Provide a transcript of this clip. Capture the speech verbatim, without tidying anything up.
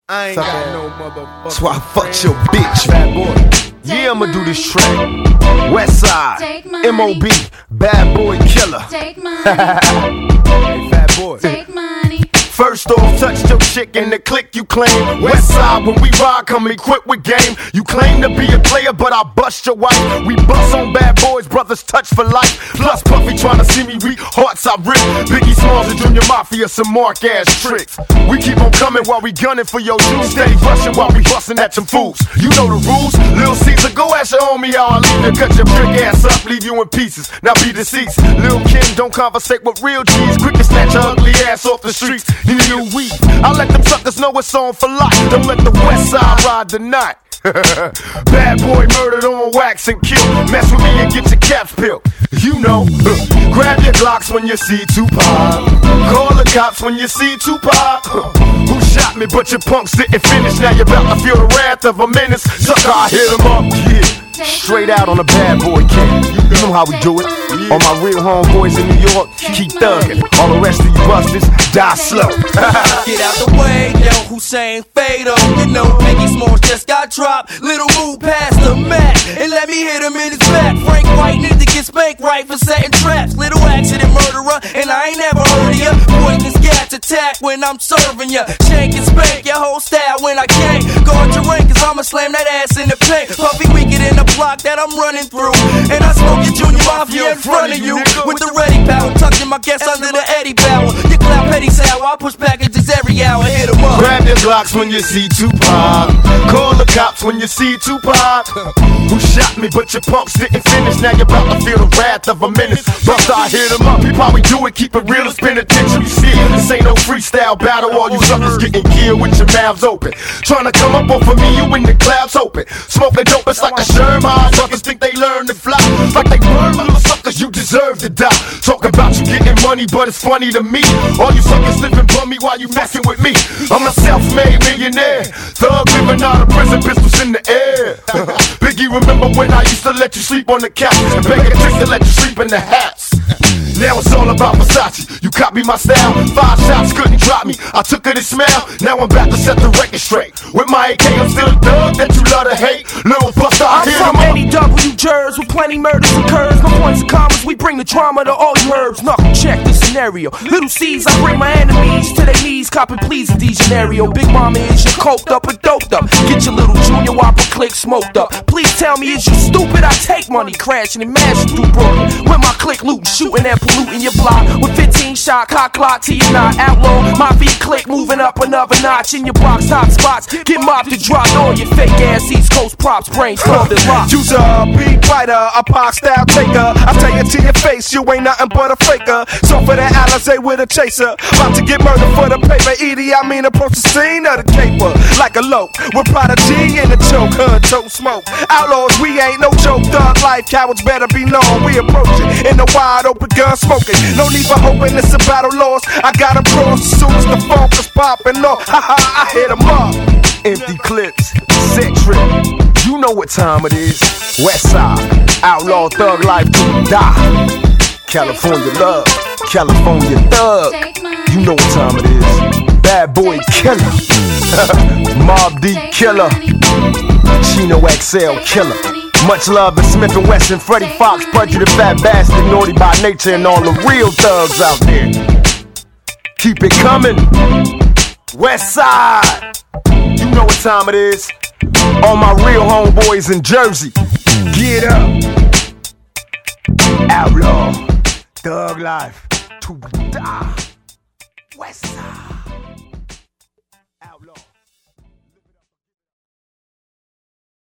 I ain't got no motherfucker. That's why I fucked your bitch, bad boy. Yeah, I'ma do this track. West Side, M O B, Bad Boy Killer. Take money. Hey, fat boy. Take money. First off, touch your chick in the click you claim. West Side, when we ride, come equipped with game. You claim to be a player, but I bust your wife. We bust on bad boys, brothers touch for life. Plus Puffy tryna see me weak, hearts I rip. Biggie Smalls and Junior Mafia, some mark ass tricks. We keep on coming while we gunning for your juice. Steady rushing while we busting at some fools. You know the rules. Lil Caesar, go ask your homie how I leave you. Cut your trick ass up, leave you in pieces. Now be deceased. Lil Kim, don't conversate with real G's. Quick to snatch your ugly ass off the streets. You new weed. I let them suckers know it's on for life. Don't let the West Side ride the night. Bad boy murdered on wax and kill. Mess with me and get your caps peeled. You know, uh, grab your Glocks when you see Tupac. Call the cops when you see Tupac. Uh, who shot me but your punks didn't finish. Now you're about to feel the wrath of a menace. Sucker, I hit him up, yeah. Straight out on a bad boy kid. You know how we do it. All my real homeboys in New York, keep thugging. All the rest of you busters, die slow. Get out the way, yo, Hussein Fatal. You know Biggie Smalls just got dropped. Little move past the mat and let me hit him in his back. Frank White need to get spanked right for setting traps. Little accident murderer, and I ain't never heard of ya. Pointless gas attack when I'm serving ya. Shank and spank your whole style when I can't. Guard your rank, cause I'ma slam that ass in the paint. Puffy, we get in the block that I'm running through, and I smoke your Junior Mafia in front of you with the ready power, tucking my guests under the Eddie Bauer. You clap petty sour, I push packages every hour, hit 'em up. Grab your Glocks when you see Tupac. Call the cops when you see Tupac. Who shot me but your punks didn't finish. Now you're about to feel the wrath of a menace. Buster, I hit 'em up. He probably do it, keep it real and spin attention. You see, this ain't no freestyle battle. All you suckers getting killed with your mouths open. Trying to come up off of me, you in the clouds open. Smoking dope, it's like a Sherman. Suckers think they learn to fly. Like they burn little suckers, you deserve to die. Talk about you getting money, but it's funny to me. All you suckers living bummy while you messing with me. I'm a self-made millionaire. Thug living out of prison, pistols in the air. Biggie, remember when I used to let you sleep on the couch and beg a chick to let you sleep in the house? Now it's all about Versace. You copy my style. Five shots couldn't drop me. I took her to smell. Now I'm about to set the record straight. With my A K, I'm still a thug that you love to hate. Little Buster, I I'm hit from him up. N E W Jers with plenty murders and curves. No points and commas, we bring the drama to all you herbs. Knuckle check the scenario. Little C's, I bring my enemies to their knees. Copping please in DeGenerio. Big mama, is you coked up or doped up? Get your little Junior Whopper click smoked up. Please tell me, is you stupid? I take money crashing and mashing through Brooklyn. With my click looting, shooting and polluting your block. With fifteen shot, cock lock till you're not outlaw. My beat click moving up another notch in your box top spots. Get mobbed to drop all your fake ass East Coast props. Brainstormed and locked. You's a beat writer, a pop style taker. I tell you to your face, you ain't nothing but a faker. So for that Alizé with a chaser, about to get murdered for the paper. Edie, I mean approach the scene of the caper like a lope with Prodigy in the choke, hood choke smoke. Outlaws, we ain't no joke. Thug life, cowards better be known. We approach it in the wide open gun smoking. No need for hoping it's a battle lost. I got them crossed as soon as the funk is popping off. Ha ha, I hit 'em up. Empty clips, set trip. You know what time it is. West Side, outlaw thug life to die. California love, California thug. You know what time it is. Bad boy killer. Mob D killer. Chino X L killer. Much love to Smith and Wesson, Freddie Fox, Pudgy the Fat Bastard, Naughty by Nature, and all the real thugs out there. Keep it coming. West Side. You know what time it is. All my real homeboys in Jersey. Get up. Outlaw. Thug life. To die. West Side.